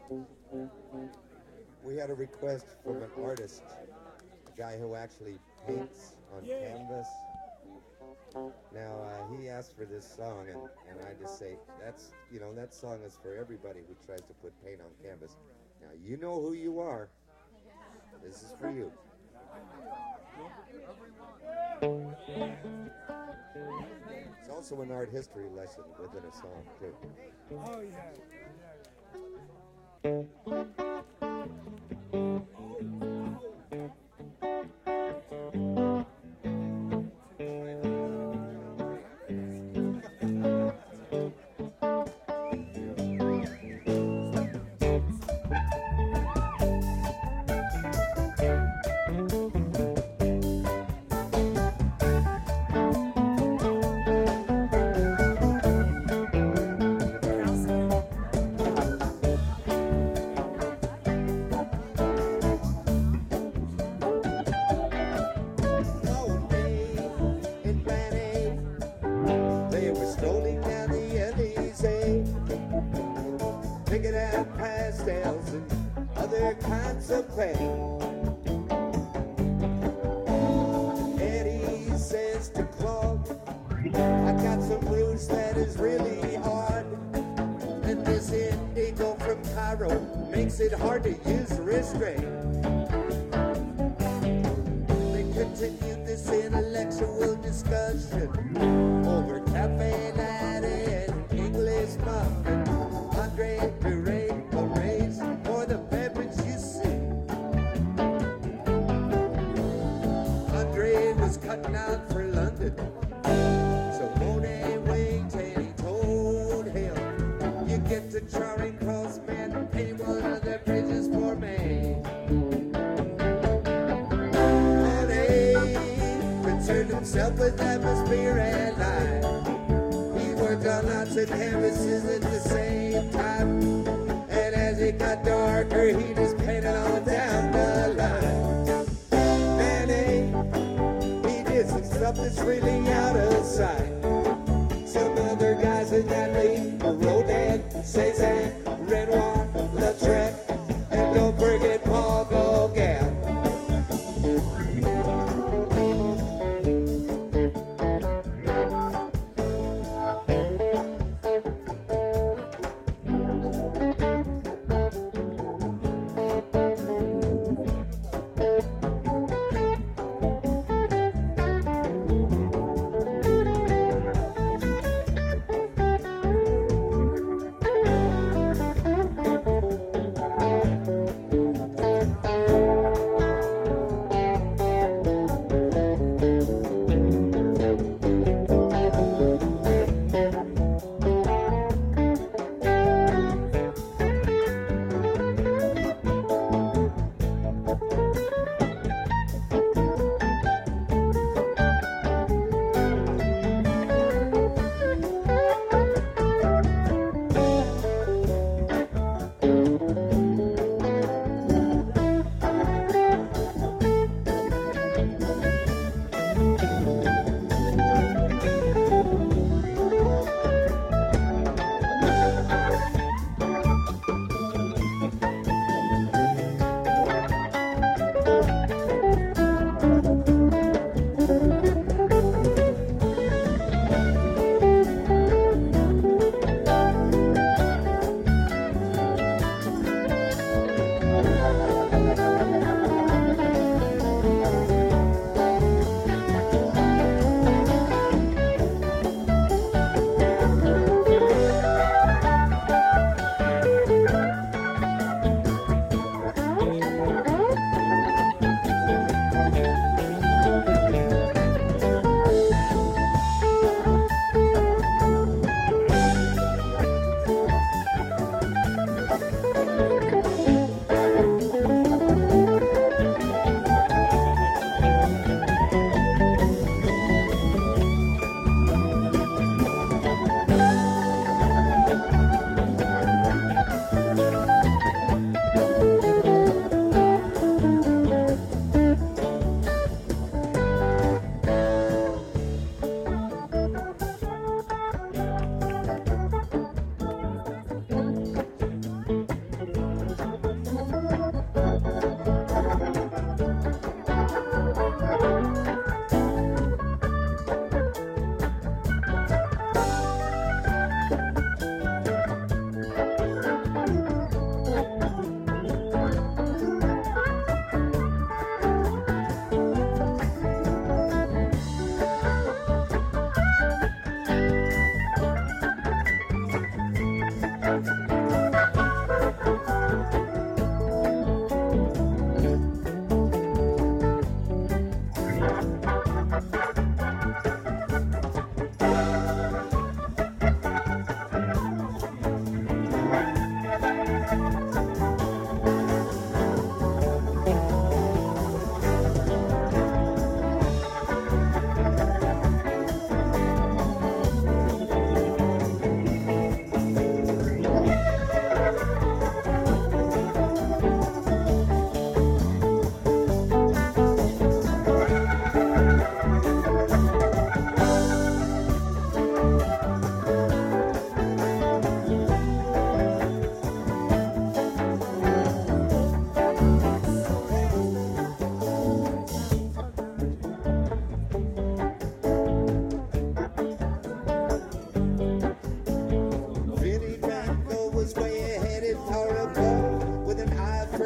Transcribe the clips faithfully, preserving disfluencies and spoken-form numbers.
We had a request from an artist, a guy who actually paints on Yeah. canvas. Now, uh, he asked for this song, and, and I just say, that's, you know, that song is for everybody who tries to put paint on canvas. Now, you know who you are. This is for you. It's also an art history lesson within a song, too. Oh, yeah. Picking out pastels and other kinds of paint. Eddie says to Claude, I got some blues that is really hard. And this indigo from Cairo makes it hard to use restraint. They continued this intellectual discussion over cafe latte and English muffin. Andre berate parades for the beverage you see. Andre was cutting out for London, so Monet waited and he told him, you get to Charing Cross, man, paint one of their bridges for me. Monet concerned himself with atmosphere and light. Worked on lots of canvases at the same time, and as it got darker, he just painted on down the line. Manny, he did some stuff that's really out of sight. Some other guys in that league were Rodin, Cezanne, Renoir, Lautrec, and don't forget Paul Gauguin.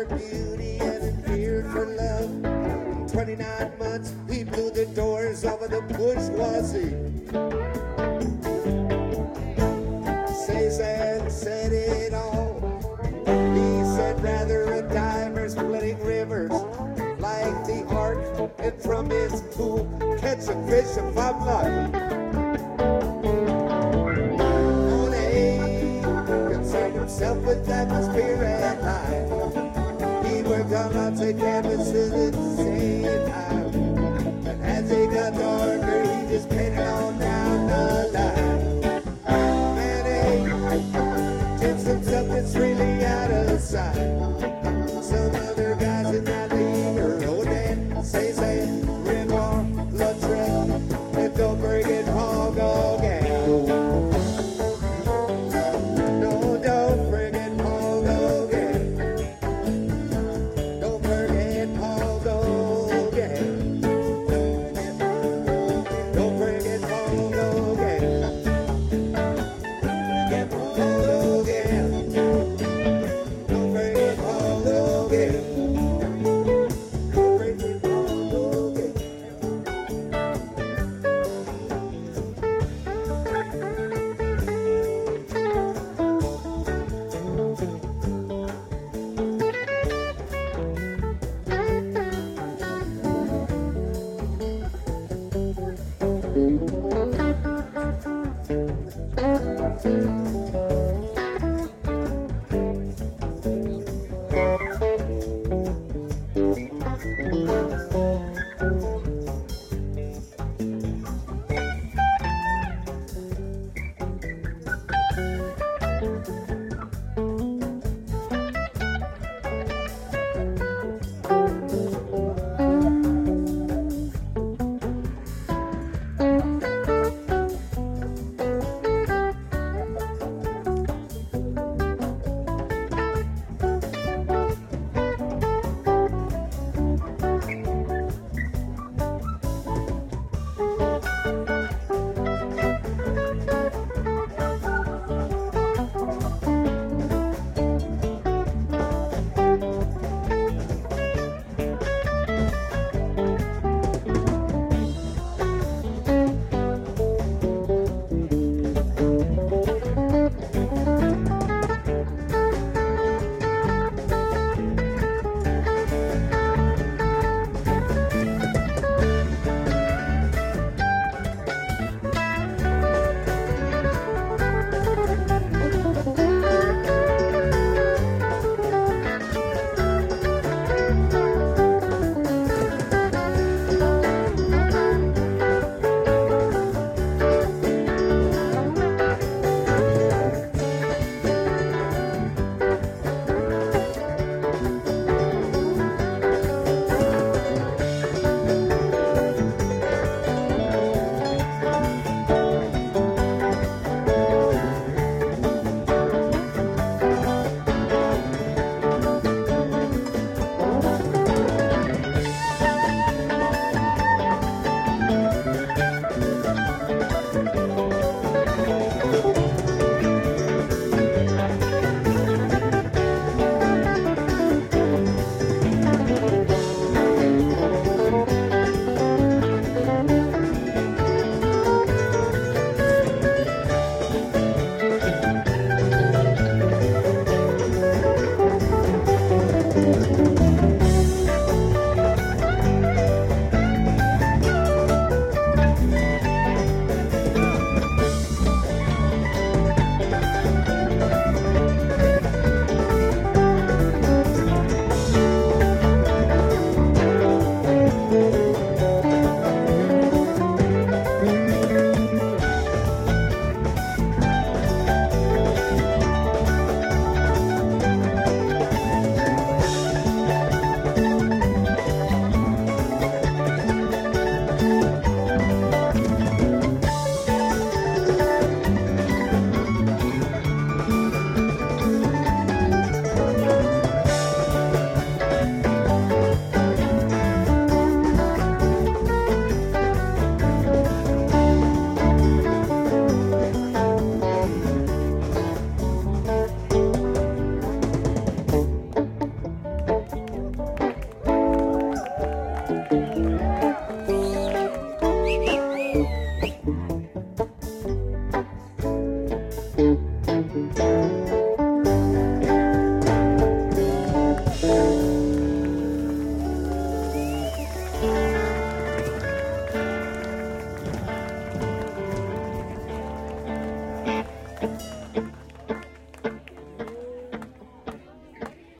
beauty and in fear for love. In twenty-nine months, he blew the doors off of the bourgeoisie. Cezanne said it all. He said rather a diver splitting rivers like the ark, and from its pool catch a fish if I'm lucky. Concerned himself with atmosphere and life. He worked on lots of canvases at the same time. And as he got dark,